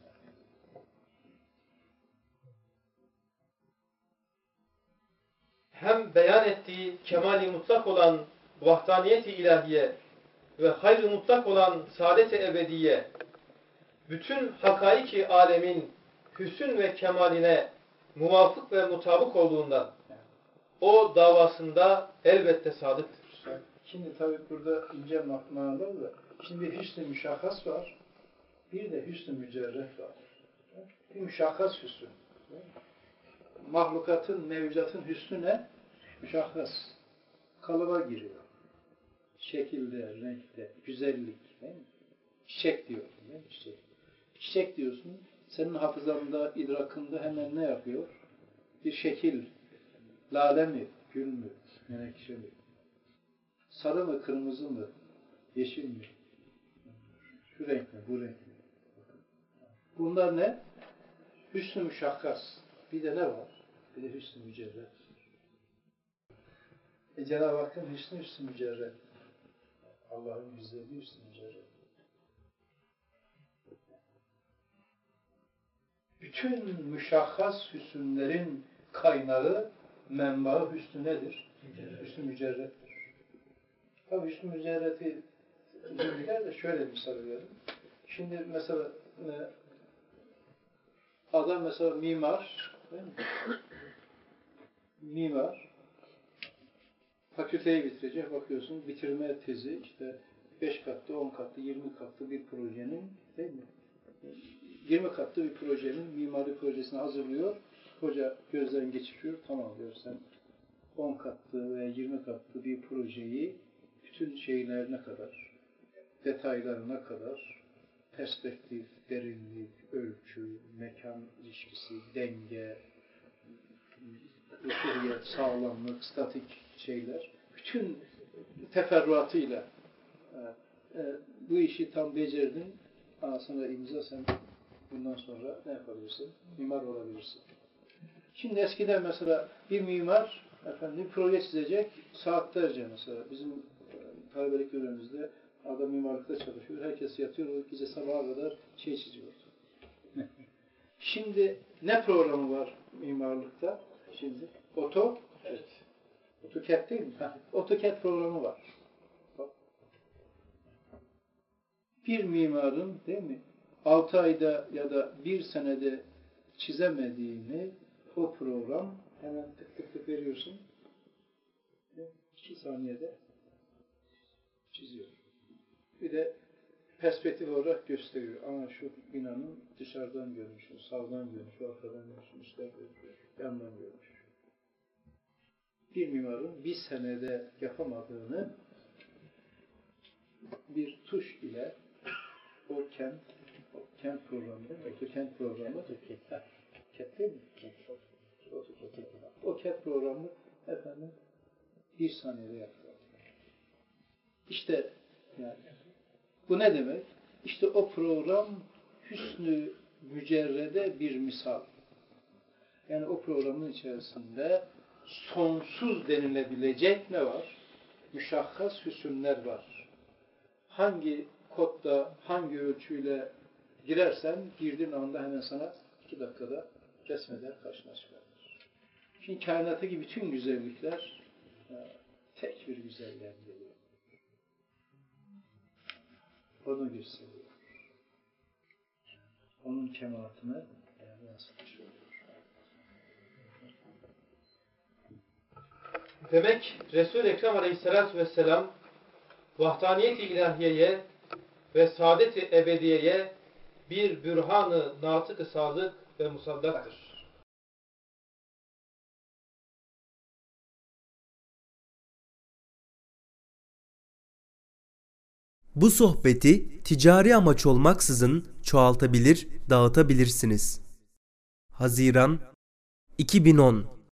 Hem beyan ettiği kemali mutlak olan vahdaniyeti ilahiye ve hayr-ı mutlak olan saadet-i ebediye, bütün hakaiki alemin hüsn ve kemaline muvafık ve mutabık olduğundan o davasında elbette sadıktır. Şimdi tabi burada ince manalar da, şimdi bir hüsn-i müşahhas var, bir de hüsn-i mücerret var. Bir müşahhas hüsnü. Mahlukatın, mevcudatın hüsnü ne? Müşahhas. Kalıba giriyor. Şekilde, renkte, güzellik. Değil mi? Çiçek diyor. Değil mi? Çiçek. Çiçek diyorsun, senin hafızanda, idrakında hemen ne yapıyor? Bir şekil. Lale mi? Gül mü? Menekşe mi? Sarı mı? Kırmızı mı? Yeşil mi? Şu renk mi? Bu renk mi? Bunlar ne? Hüsnü müşahhas. Bir de ne var? Bir de hüsnü mücerret. E Cenab-ı Hakk'ın hüsnü hüsnü mücerret. Allah'ın güzelliği hüsnü mücerret. Bütün müşahhas hüsnlerin kaynağı, menbaı hüsnü nedir? Hüsnü mücerrettir. Tabi hüsnü mücerreti bilgiler de şöyle misal verelim. Şimdi mesela adam mesela mimar, değil mi? Mimar fakülteyi bitirecek, bakıyorsun bitirme tezi işte beş katlı, on katlı, yirmi katlı bir projenin, değil mi? yirmi katlı bir projenin mimari projesini hazırlıyor. Hoca gözden geçiriyor. Tamam diyor, sen on katlı veya yirmi katlı bir projeyi bütün şeylerine kadar, detaylarına kadar, perspektif, derinlik, ölçü, mekan ilişkisi, denge, usuliyet, sağlamlık, statik şeyler, bütün teferruatıyla e, e, bu işi tam becerdin, sana imza, sen bundan sonra ne yapabilirsin? Mimar olabilirsin. Şimdi eskiden mesela bir mimar efendim proje çizecek, saatlerce mesela bizim e, talebelik dönemimizde adam mimarlıkta çalışıyor, herkes yatıyor, o gece sabaha kadar şey çiziyordu. Şimdi ne programı var mimarlıkta? Şimdi Oto, evet. AutoCAD değil mi? Ha, AutoCAD programı var. Bak. Bir mimarın, değil mi, altı ayda ya da bir senede çizemediğini o program hemen tık tık tık veriyorsun. iki saniyede çiziyor. Bir de perspektif olarak gösteriyor. Ama şu binanın dışarıdan görünüşü, sağdan görünüşü, arkadan görünüşü, üstten görünüşü, yandan görünüşü. Bir mimarın bir senede yapamadığını bir tuş ile o kent, o kent programı, o kent programı, kent değil mi? O kent programı efendim bir saniyede yaptı. İşte yani bu ne demek? İşte o program hüsnü mücerrede bir misal. Yani o programın içerisinde sonsuz denilebilecek ne var? Müşahhas hüsünler var. Hangi kodda, hangi ölçüyle girersen, girdiğin anda hemen sana iki dakikada resmeder, karşına çıkartır. Şimdi kainattaki bütün güzellikler tek bir güzelliğe geliyor. Onu gösteriyor. Onun kemalatını yansıtmış oluyor. Demek Resul-i Ekrem Aleyhisselatü Vesselam vahdaniyet-i ilahiyeye ve saadet-i ebediyeye bir bürhan-ı natık-ı sadık ve musaddaktır. Bu sohbeti ticari amaç olmaksızın çoğaltabilir, dağıtabilirsiniz. Haziran iki bin on